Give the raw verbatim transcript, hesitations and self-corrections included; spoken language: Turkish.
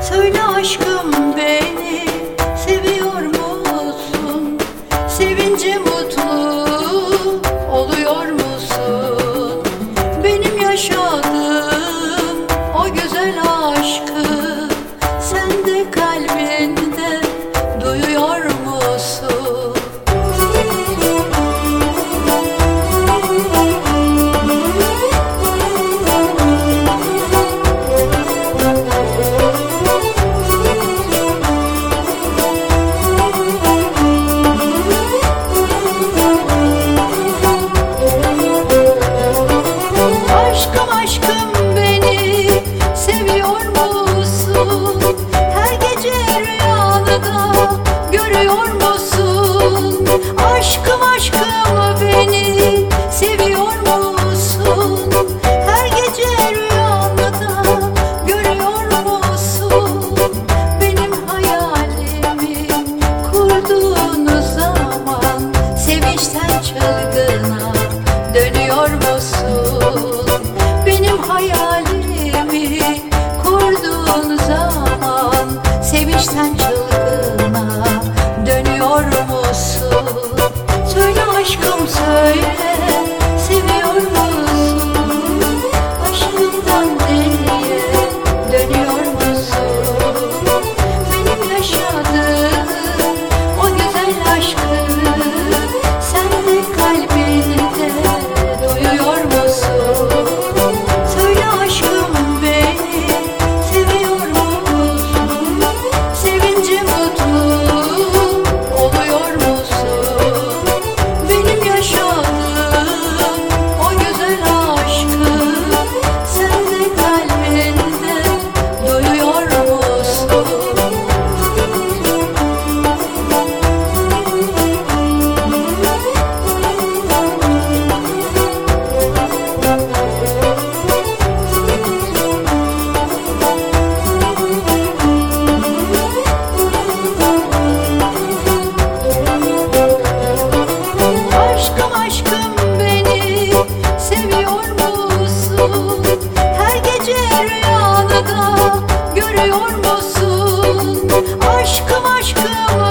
Söyle aşkım, beni seviyor musun? Sevince mutlu oluyor musun? Benim yaşadığım o güzel aşkı sen de kalbinde duyuyor musun? Aşkım aşkım, beni seviyor musun? Her gece rüyanda görüyor musun? Aşkım aşkım, beni seviyor musun? Her gece rüyanda görüyor musun? Benim hayalimi kurduğun zaman sevinçten çılgına dönüyor musun? Benim hayalimi kurduğun zaman sevinçten çılgına dönüyor musun? Söyle aşkım, söyle, seviyor musun? Aşkından deliye dönüyor musun? Benim yaşadığım o güzel aşkı sen de kalbinde duyuyor musun? Söyle aşkım, beni seviyor musun? Sevince mutlu oluyor musun? Benim yaşadığım o güzel aşkı sen de kalbinde duyuyor musun? Aşkım aşkım, beni seviyor musun? Her gece rüyanda görüyor musun? Aşkım aşkım,